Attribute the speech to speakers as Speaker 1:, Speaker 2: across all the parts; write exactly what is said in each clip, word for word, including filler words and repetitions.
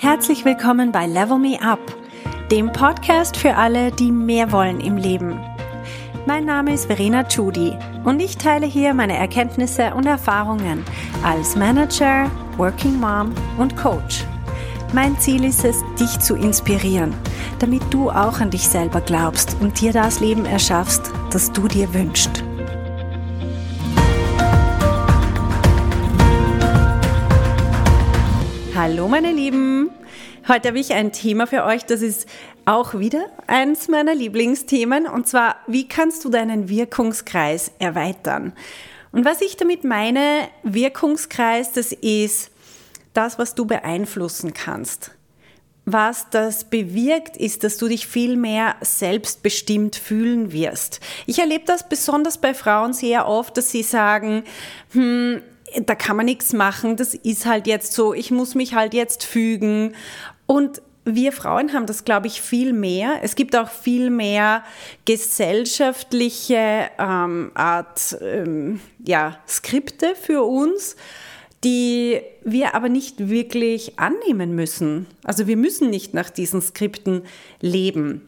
Speaker 1: Herzlich willkommen bei Level Me Up, dem Podcast für alle, die mehr wollen im Leben. Mein Name ist Verena Tschudi und ich teile hier meine Erkenntnisse und Erfahrungen als Manager, Working Mom und Coach. Mein Ziel ist es, dich zu inspirieren, damit du auch an dich selber glaubst und dir das Leben erschaffst, das du dir wünschst. Hallo meine Lieben, heute habe ich ein Thema für euch, das ist auch wieder eins meiner Lieblingsthemen, und zwar, wie kannst du deinen Wirkungskreis erweitern? Und was ich damit meine, Wirkungskreis, das ist das, was du beeinflussen kannst. Was das bewirkt, ist, dass du dich viel mehr selbstbestimmt fühlen wirst. Ich erlebe das besonders bei Frauen sehr oft, dass sie sagen, hm, da kann man nichts machen, das ist halt jetzt so, ich muss mich halt jetzt fügen. Und wir Frauen haben das, glaube ich, viel mehr. Es gibt auch viel mehr gesellschaftliche ähm, Art ähm, ja, Skripte für uns, die wir aber nicht wirklich annehmen müssen. Also wir müssen nicht nach diesen Skripten leben.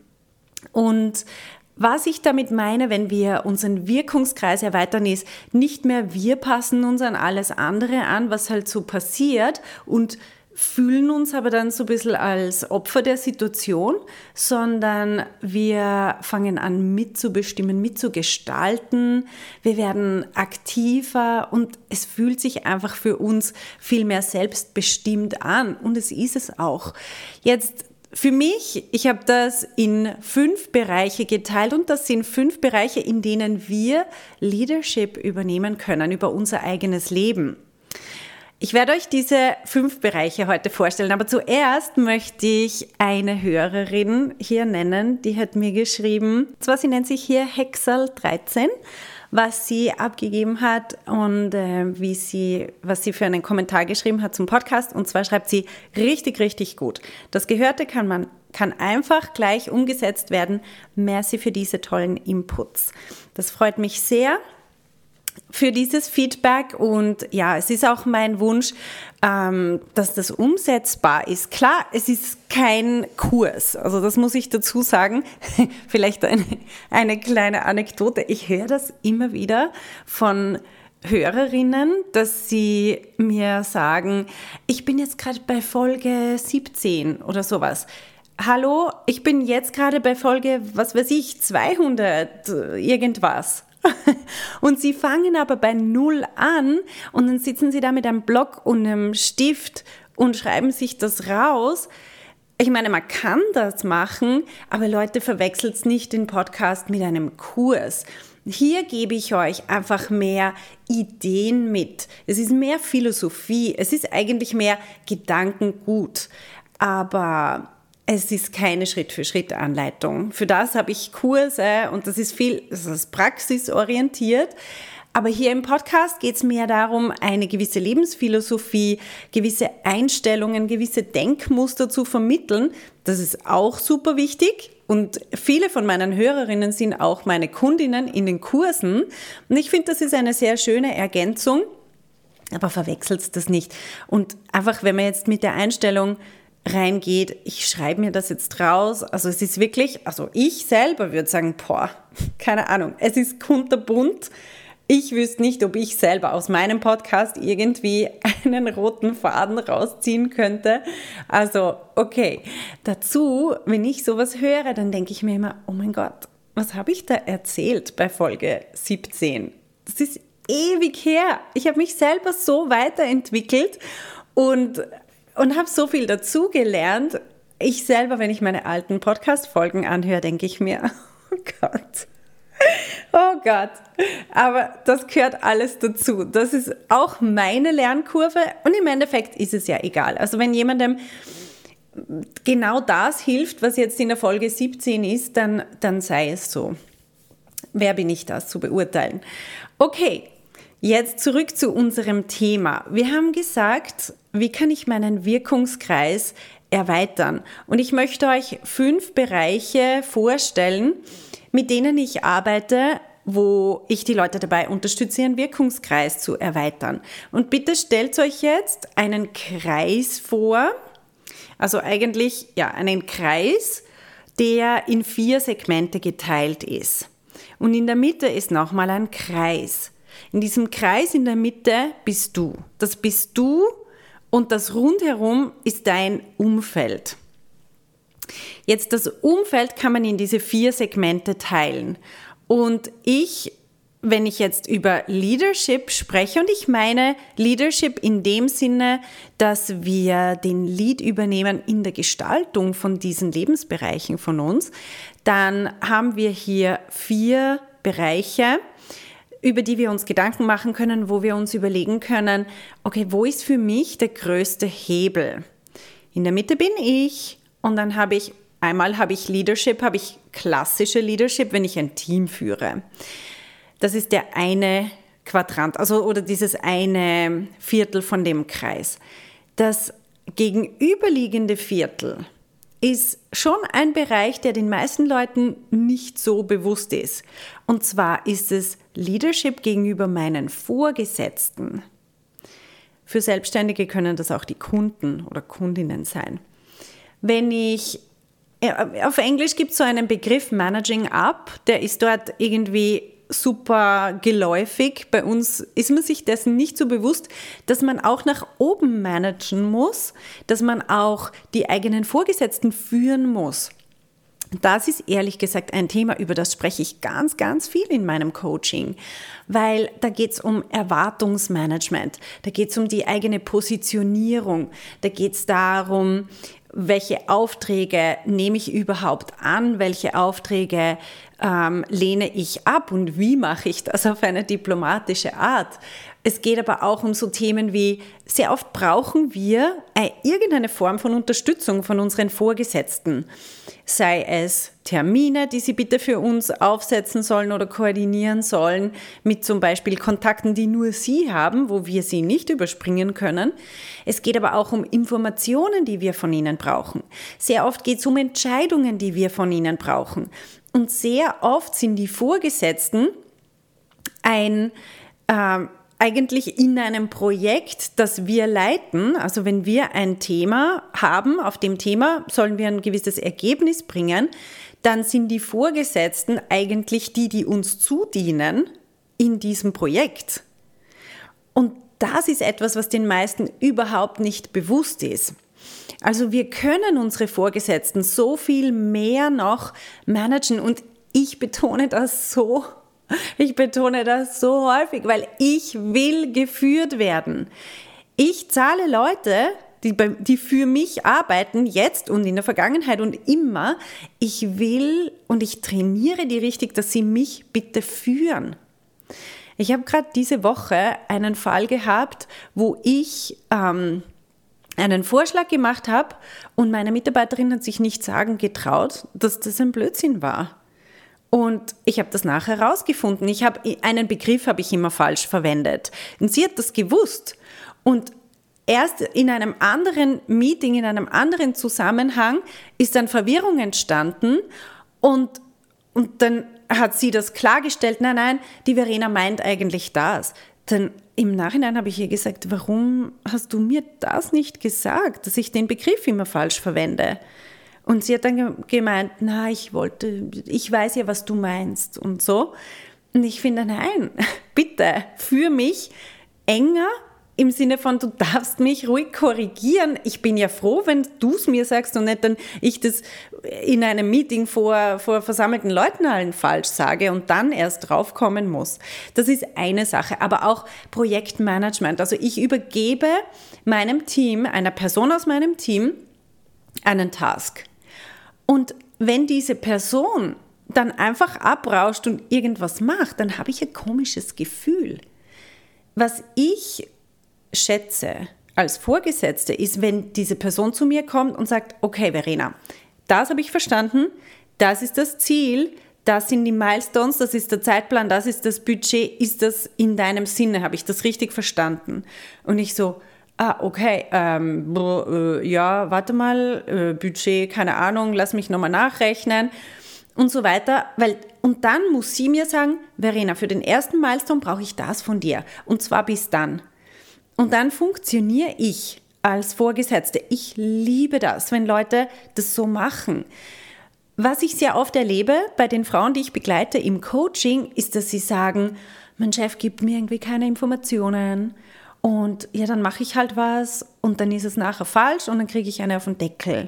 Speaker 1: Und was ich damit meine, wenn wir unseren Wirkungskreis erweitern, ist, nicht mehr wir passen uns an alles andere an, was halt so passiert, und fühlen uns aber dann so ein bisschen als Opfer der Situation, sondern wir fangen an mitzubestimmen, mitzugestalten, wir werden aktiver und es fühlt sich einfach für uns viel mehr selbstbestimmt an, und es ist es auch. Jetzt für mich, ich habe das in fünf Bereiche geteilt, und das sind fünf Bereiche, in denen wir Leadership übernehmen können über unser eigenes Leben. Ich werde euch diese fünf Bereiche heute vorstellen, aber zuerst möchte ich eine Hörerin hier nennen, die hat mir geschrieben, und zwar sie nennt sich hier Hexal dreizehn, was sie abgegeben hat und äh, wie sie, was sie für einen Kommentar geschrieben hat zum Podcast. Und zwar schreibt sie, richtig, richtig gut. Das Gehörte kann man kann einfach gleich umgesetzt werden. Merci für diese tollen Inputs. Das freut mich sehr für dieses Feedback, und ja, es ist auch mein Wunsch, ähm, dass das umsetzbar ist. Klar, es ist kein Kurs, also das muss ich dazu sagen. Vielleicht eine, eine kleine Anekdote. Ich höre das immer wieder von Hörerinnen, dass sie mir sagen, ich bin jetzt gerade bei Folge siebzehn oder sowas. Hallo, ich bin jetzt gerade bei Folge, was weiß ich, zweihundert irgendwas. Und sie fangen aber bei Null an, und dann sitzen sie da mit einem Block und einem Stift und schreiben sich das raus. Ich meine, man kann das machen, aber Leute, verwechselt nicht den Podcast mit einem Kurs. Hier gebe ich euch einfach mehr Ideen mit. Es ist mehr Philosophie, es ist eigentlich mehr Gedankengut, aber es ist keine Schritt-für-Schritt-Anleitung. Für das habe ich Kurse, und das ist viel, das ist praxisorientiert. Aber hier im Podcast geht es mehr darum, eine gewisse Lebensphilosophie, gewisse Einstellungen, gewisse Denkmuster zu vermitteln. Das ist auch super wichtig. Und viele von meinen Hörerinnen sind auch meine Kundinnen in den Kursen. Und ich finde, das ist eine sehr schöne Ergänzung. Aber verwechselt das nicht. Und einfach, wenn man jetzt mit der Einstellung reingeht, ich schreibe mir das jetzt raus, also es ist wirklich, also ich selber würde sagen, boah, keine Ahnung, es ist kunterbunt. Ich wüsste nicht, ob ich selber aus meinem Podcast irgendwie einen roten Faden rausziehen könnte. Also, okay. Dazu, wenn ich sowas höre, dann denke ich mir immer, oh mein Gott, was habe ich da erzählt bei Folge siebzehn? Das ist ewig her. Ich habe mich selber so weiterentwickelt und Und habe so viel dazugelernt. Ich selber, wenn ich meine alten Podcast-Folgen anhöre, denke ich mir, oh Gott, oh Gott. Aber das gehört alles dazu. Das ist auch meine Lernkurve, und im Endeffekt ist es ja egal. Also wenn jemandem genau das hilft, was jetzt in der Folge siebzehn ist, dann, dann sei es so. Wer bin ich, das zu beurteilen? Okay. Jetzt zurück zu unserem Thema. Wir haben gesagt, wie kann ich meinen Wirkungskreis erweitern? Und ich möchte euch fünf Bereiche vorstellen, mit denen ich arbeite, wo ich die Leute dabei unterstütze, ihren Wirkungskreis zu erweitern. Und bitte stellt euch jetzt einen Kreis vor, Also eigentlich ja einen Kreis, der in vier Segmente geteilt ist. Und in der Mitte ist nochmal ein Kreis. In diesem Kreis in der Mitte bist du. Das bist du und das rundherum ist dein Umfeld. Jetzt das Umfeld kann man in diese vier Segmente teilen. Und ich, wenn ich jetzt über Leadership spreche, und ich meine Leadership in dem Sinne, dass wir den Lead übernehmen in der Gestaltung von diesen Lebensbereichen von uns, dann haben wir hier vier Bereiche, über die wir uns Gedanken machen können, wo wir uns überlegen können, okay, wo ist für mich der größte Hebel? In der Mitte bin ich und dann habe ich, einmal habe ich Leadership, habe ich klassische Leadership, wenn ich ein Team führe. Das ist der eine Quadrant, also oder dieses eine Viertel von dem Kreis. Das gegenüberliegende Viertel ist schon ein Bereich, der den meisten Leuten nicht so bewusst ist. Und zwar ist es Leadership gegenüber meinen Vorgesetzten. Für Selbstständige können das auch die Kunden oder Kundinnen sein. Wenn ich, auf Englisch gibt es so einen Begriff Managing Up, der ist dort irgendwie super geläufig. Bei uns ist man sich dessen nicht so bewusst, dass man auch nach oben managen muss, dass man auch die eigenen Vorgesetzten führen muss. Das ist ehrlich gesagt ein Thema, über das spreche ich ganz, ganz viel in meinem Coaching, weil da geht es um Erwartungsmanagement, da geht es um die eigene Positionierung, da geht es darum, welche Aufträge nehme ich überhaupt an, welche Aufträge ähm, lehne ich ab und wie mache ich das auf eine diplomatische Art. Es geht aber auch um so Themen wie, sehr oft brauchen wir äh, irgendeine Form von Unterstützung von unseren Vorgesetzten, sei es Termine, die sie bitte für uns aufsetzen sollen oder koordinieren sollen, mit zum Beispiel Kontakten, die nur sie haben, wo wir sie nicht überspringen können. Es geht aber auch um Informationen, die wir von ihnen brauchen. Sehr oft geht es um Entscheidungen, die wir von ihnen brauchen. Und sehr oft sind die Vorgesetzten ein äh, eigentlich in einem Projekt, das wir leiten, also wenn wir ein Thema haben, auf dem Thema sollen wir ein gewisses Ergebnis bringen, dann sind die Vorgesetzten eigentlich die, die uns zudienen in diesem Projekt. Und das ist etwas, was den meisten überhaupt nicht bewusst ist. Also wir können unsere Vorgesetzten so viel mehr noch managen und ich betone das so Ich betone das so häufig, weil ich will geführt werden. Ich zahle Leute, die, bei, die für mich arbeiten, jetzt und in der Vergangenheit und immer. Ich will und ich trainiere die richtig, dass sie mich bitte führen. Ich habe gerade diese Woche einen Fall gehabt, wo ich ähm, einen Vorschlag gemacht habe und meine Mitarbeiterin hat sich nicht sagen getraut, dass das ein Blödsinn war. Und ich habe das nachher herausgefunden. Ich habe einen Begriff habe ich immer falsch verwendet. Und sie hat das gewusst. Und erst in einem anderen Meeting, in einem anderen Zusammenhang ist dann Verwirrung entstanden. Und, und dann hat sie das klargestellt. Nein, nein, die Verena meint eigentlich das. Dann im Nachhinein habe ich ihr gesagt, warum hast du mir das nicht gesagt, dass ich den Begriff immer falsch verwende? Und sie hat dann gemeint, na, ich wollte, ich weiß ja, was du meinst und so. Und ich finde, nein, bitte, für mich enger im Sinne von, du darfst mich ruhig korrigieren. Ich bin ja froh, wenn du es mir sagst und nicht dann ich das in einem Meeting vor, vor versammelten Leuten allen falsch sage und dann erst draufkommen muss. Das ist eine Sache, aber auch Projektmanagement. Also ich übergebe meinem Team, einer Person aus meinem Team, einen Task. Und wenn diese Person dann einfach abrauscht und irgendwas macht, dann habe ich ein komisches Gefühl. Was ich schätze als Vorgesetzte ist, wenn diese Person zu mir kommt und sagt, okay Verena, das habe ich verstanden, das ist das Ziel, das sind die Milestones, das ist der Zeitplan, das ist das Budget, ist das in deinem Sinne, habe ich das richtig verstanden? Und ich so, ah, okay, ähm, äh, ja, warte mal, äh, Budget, keine Ahnung, lass mich nochmal nachrechnen und so weiter. Weil, und dann muss sie mir sagen, Verena, für den ersten Milestone brauche ich das von dir und zwar bis dann. Und dann funktioniere ich als Vorgesetzte. Ich liebe das, wenn Leute das so machen. Was ich sehr oft erlebe bei den Frauen, die ich begleite im Coaching, ist, dass sie sagen, mein Chef gibt mir irgendwie keine Informationen und ja, dann mache ich halt was und dann ist es nachher falsch und dann kriege ich eine auf den Deckel.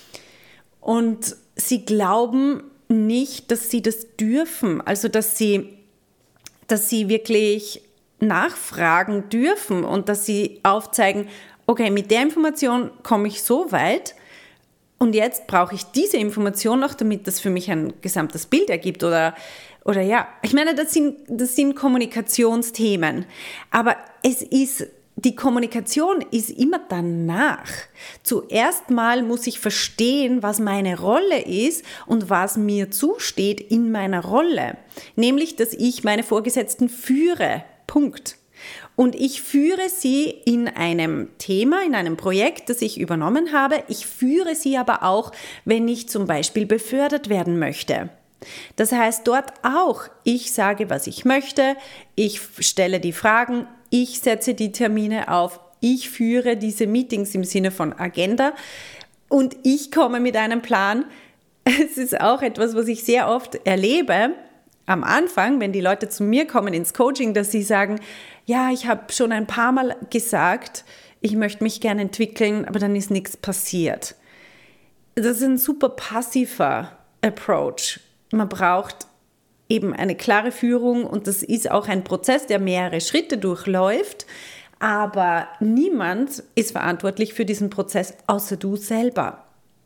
Speaker 1: Und sie glauben nicht, dass sie das dürfen, also dass sie, dass sie wirklich nachfragen dürfen und dass sie aufzeigen, okay, mit der Information komme ich so weit, und jetzt brauche ich diese Information noch, damit das für mich ein gesamtes Bild ergibt. Oder, oder ja, ich meine, das sind, das sind Kommunikationsthemen. Aber es ist, die Kommunikation ist immer danach. Zuerst mal muss ich verstehen, was meine Rolle ist und was mir zusteht in meiner Rolle. Nämlich, dass ich meine Vorgesetzten führe. Punkt. Und ich führe sie in einem Thema, in einem Projekt, das ich übernommen habe. Ich führe sie aber auch, wenn ich zum Beispiel befördert werden möchte. Das heißt dort auch, ich sage, was ich möchte, ich stelle die Fragen, ich setze die Termine auf, ich führe diese Meetings im Sinne von Agenda und ich komme mit einem Plan. Es ist auch etwas, was ich sehr oft erlebe, am Anfang, wenn die Leute zu mir kommen ins Coaching, dass sie sagen, ja, ich habe schon ein paar Mal gesagt, ich möchte mich gerne entwickeln, aber dann ist nichts passiert. Das ist ein super passiver Approach. Man braucht eben eine klare Führung und das ist auch ein Prozess, der mehrere Schritte durchläuft, aber niemand ist verantwortlich für diesen Prozess, außer du selber.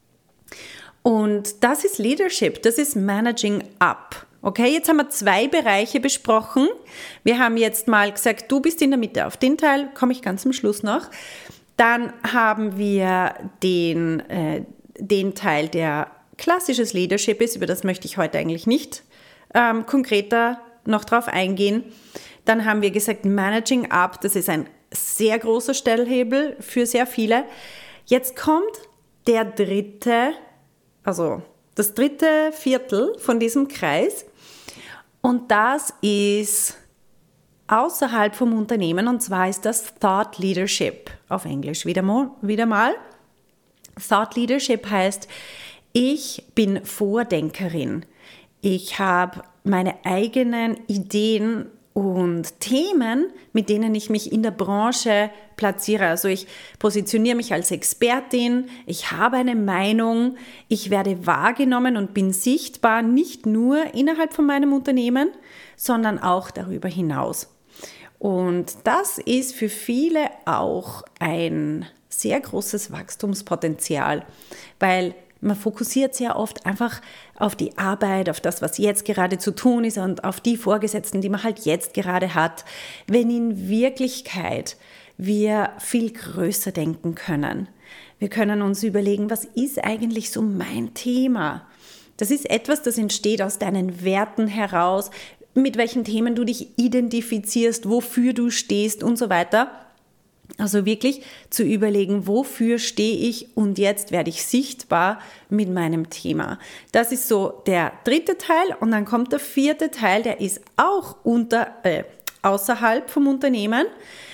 Speaker 1: Und das ist Leadership, das ist Managing Up. Okay, jetzt haben wir zwei Bereiche besprochen. Wir haben jetzt mal gesagt, du bist in der Mitte. Auf den Teil komme ich ganz am Schluss noch. Dann haben wir den, äh, den Teil, der klassisches Leadership ist. Über das möchte ich heute eigentlich nicht ähm, konkreter noch drauf eingehen. Dann haben wir gesagt, Managing Up, das ist ein sehr großer Stellhebel für sehr viele. Jetzt kommt der dritte, also das dritte Viertel von diesem Kreis. Und das ist außerhalb vom Unternehmen, und zwar ist das Thought Leadership auf Englisch wieder mal. Wieder mal. Thought Leadership heißt, ich bin Vordenkerin. Ich habe meine eigenen Ideen und Themen, mit denen ich mich in der Branche platziere. Also ich positioniere mich als Expertin, ich habe eine Meinung, ich werde wahrgenommen und bin sichtbar, nicht nur innerhalb von meinem Unternehmen, sondern auch darüber hinaus. Und das ist für viele auch ein sehr großes Wachstumspotenzial, weil man fokussiert sehr oft einfach auf die Arbeit, auf das, was jetzt gerade zu tun ist und auf die Vorgesetzten, die man halt jetzt gerade hat, wenn in Wirklichkeit wir viel größer denken können. Wir können uns überlegen, was ist eigentlich so mein Thema? Das ist etwas, das entsteht aus deinen Werten heraus, mit welchen Themen du dich identifizierst, wofür du stehst und so weiter. Also wirklich zu überlegen, wofür stehe ich und jetzt werde ich sichtbar mit meinem Thema. Das ist so der dritte Teil und dann kommt der vierte Teil, der ist auch unter, äh, außerhalb vom Unternehmen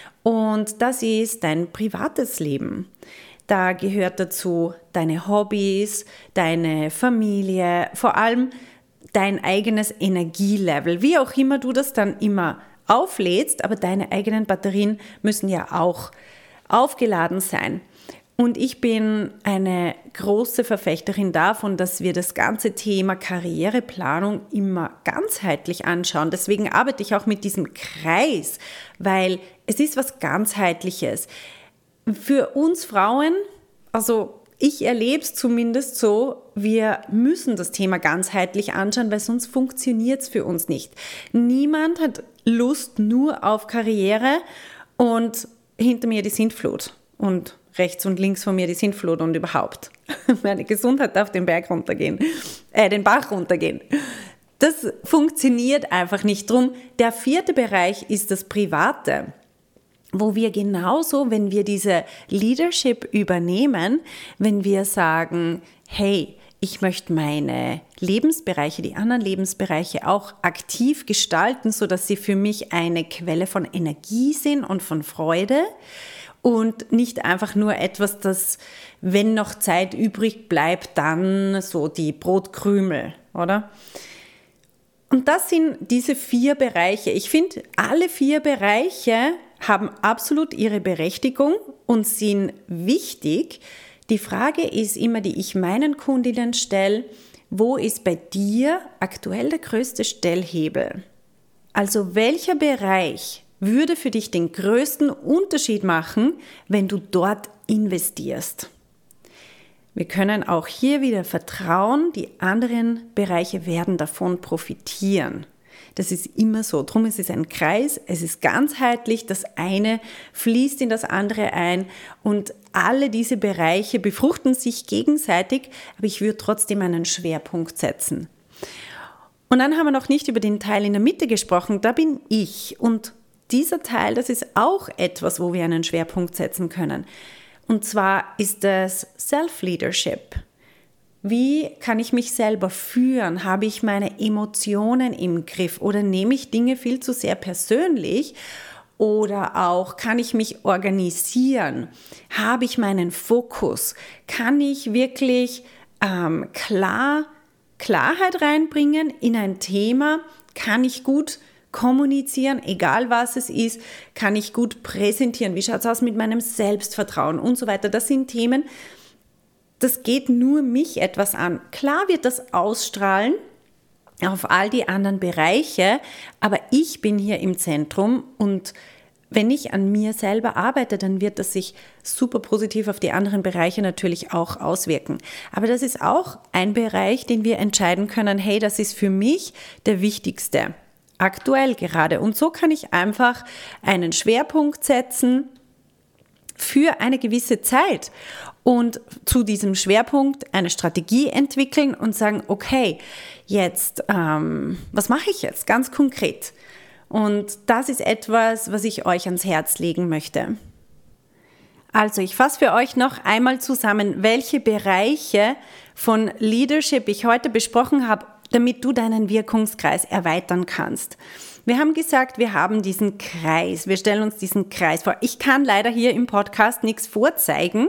Speaker 1: und das ist dein privates Leben. Da gehört dazu deine Hobbys, deine Familie, vor allem dein eigenes Energielevel, wie auch immer du das dann immer auflädst, aber deine eigenen Batterien müssen ja auch aufgeladen sein. Und ich bin eine große Verfechterin davon, dass wir das ganze Thema Karriereplanung immer ganzheitlich anschauen. Deswegen arbeite ich auch mit diesem Kreis, weil es ist was Ganzheitliches. Für uns Frauen, also ich erlebe es zumindest so, wir müssen das Thema ganzheitlich anschauen, weil sonst funktioniert es für uns nicht. Niemand hat Lust nur auf Karriere und hinter mir die Sintflut und rechts und links von mir die Sintflut und überhaupt. Meine Gesundheit darf den Berg runtergehen, äh, den Bach runtergehen. Das funktioniert einfach nicht drum. Der vierte Bereich ist das Private, wo wir genauso, wenn wir diese Leadership übernehmen, wenn wir sagen, hey, ich möchte meine Lebensbereiche, die anderen Lebensbereiche auch aktiv gestalten, sodass sie für mich eine Quelle von Energie sind und von Freude. und nicht einfach nur etwas, das, wenn noch Zeit übrig bleibt, dann so die Brotkrümel, oder? Und das sind diese vier Bereiche. Ich finde, alle vier Bereiche haben absolut ihre Berechtigung und sind wichtig. Die Frage ist immer, die ich meinen Kundinnen stelle, wo ist bei dir aktuell der größte Stellhebel? Also welcher Bereich würde für dich den größten Unterschied machen, wenn du dort investierst? Wir können auch hier wieder vertrauen, die anderen Bereiche werden davon profitieren. Das ist immer so. Drum ist es ein Kreis, es ist ganzheitlich, das eine fließt in das andere ein und alle diese Bereiche befruchten sich gegenseitig, aber ich würde trotzdem einen Schwerpunkt setzen. Und dann haben wir noch nicht über den Teil in der Mitte gesprochen, da bin ich. Und dieser Teil, das ist auch etwas, wo wir einen Schwerpunkt setzen können. Und zwar ist das Self-Leadership. Wie kann ich mich selber führen? Habe ich meine Emotionen im Griff oder nehme ich Dinge viel zu sehr persönlich? Oder auch, kann ich mich organisieren? Habe ich meinen Fokus? Kann ich wirklich ähm, klar, Klarheit reinbringen in ein Thema? Kann ich gut kommunizieren, egal was es ist? Kann ich gut präsentieren? Wie schaut es aus mit meinem Selbstvertrauen und so weiter? Das sind Themen, das geht nur mich etwas an. Klar wird das ausstrahlen auf all die anderen Bereiche, aber ich bin hier im Zentrum und wenn ich an mir selber arbeite, dann wird das sich super positiv auf die anderen Bereiche natürlich auch auswirken. Aber das ist auch ein Bereich, den wir entscheiden können, hey, das ist für mich der wichtigste, aktuell gerade. Und so kann ich einfach einen Schwerpunkt setzen für eine gewisse Zeit und zu diesem Schwerpunkt eine Strategie entwickeln und sagen, okay, jetzt, ähm, was mache ich jetzt ganz konkret? Und das ist etwas, was ich euch ans Herz legen möchte. Also ich fasse für euch noch einmal zusammen, welche Bereiche von Leadership ich heute besprochen habe, damit du deinen Wirkungskreis erweitern kannst. Wir haben gesagt, wir haben diesen Kreis, wir stellen uns diesen Kreis vor. Ich kann leider hier im Podcast nichts vorzeigen,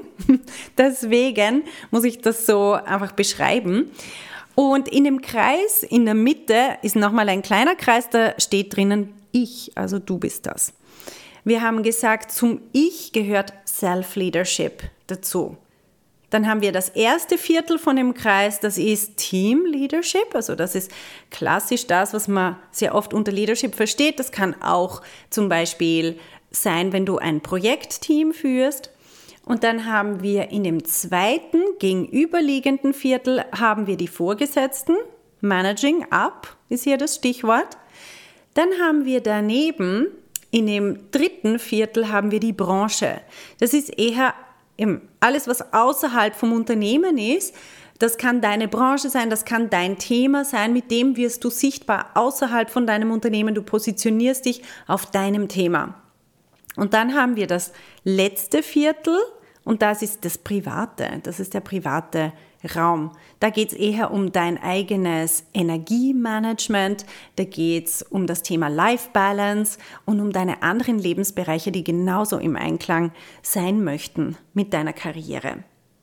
Speaker 1: deswegen muss ich das so einfach beschreiben. Und in dem Kreis, in der Mitte, ist nochmal ein kleiner Kreis, da steht drinnen ich, also du bist das. Wir haben gesagt, zum Ich gehört Self-Leadership dazu. Dann haben wir das erste Viertel von dem Kreis, das ist Team Leadership, also das ist klassisch das, was man sehr oft unter Leadership versteht. Das kann auch zum Beispiel sein, wenn du ein Projektteam führst. Und dann haben wir in dem zweiten, gegenüberliegenden Viertel, haben wir die Vorgesetzten. Managing up ist hier das Stichwort. Dann haben wir daneben, in dem dritten Viertel, haben wir die Branche. Das ist eher alles, was außerhalb vom Unternehmen ist. Das kann deine Branche sein, das kann dein Thema sein, mit dem wirst du sichtbar außerhalb von deinem Unternehmen. Du positionierst dich auf deinem Thema. Und dann haben wir das letzte Viertel und das ist das Private, das ist der private Raum. Da geht es eher um dein eigenes Energiemanagement, da geht es um das Thema Life Balance und um deine anderen Lebensbereiche, die genauso im Einklang sein möchten mit deiner Karriere.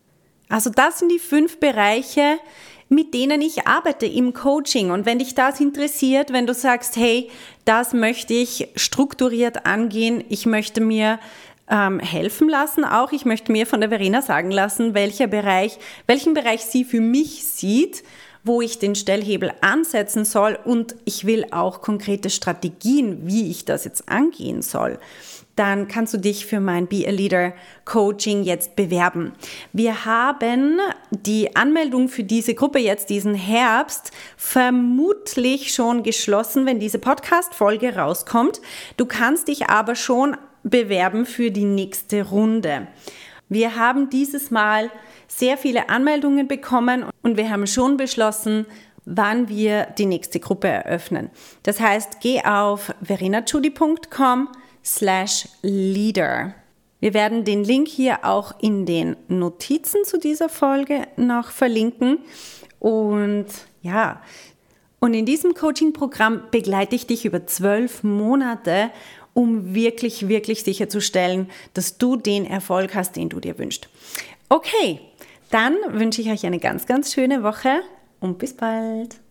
Speaker 1: Also das sind die fünf Bereiche, mit denen ich arbeite im Coaching. Und wenn dich das interessiert, wenn du sagst, hey, das möchte ich strukturiert angehen, ich möchte mir ähm, helfen lassen auch, ich möchte mir von der Verena sagen lassen, welcher Bereich, welchen Bereich sie für mich sieht, wo ich den Stellhebel ansetzen soll und ich will auch konkrete Strategien, wie ich das jetzt angehen soll. Dann kannst du dich für mein Be a Leader Coaching jetzt bewerben. Wir haben die Anmeldung für diese Gruppe jetzt diesen Herbst vermutlich schon geschlossen, wenn diese Podcast-Folge rauskommt. Du kannst dich aber schon bewerben für die nächste Runde. Wir haben dieses Mal sehr viele Anmeldungen bekommen und wir haben schon beschlossen, wann wir die nächste Gruppe eröffnen. Das heißt, geh auf verenachudi punkt com slash leader. Wir werden den Link hier auch in den Notizen zu dieser Folge noch verlinken. Und ja, und in diesem Coaching-Programm begleite ich dich über zwölf Monate um wirklich, wirklich sicherzustellen, dass du den Erfolg hast, den du dir wünschst. Okay, dann wünsche ich euch eine ganz, ganz schöne Woche und bis bald.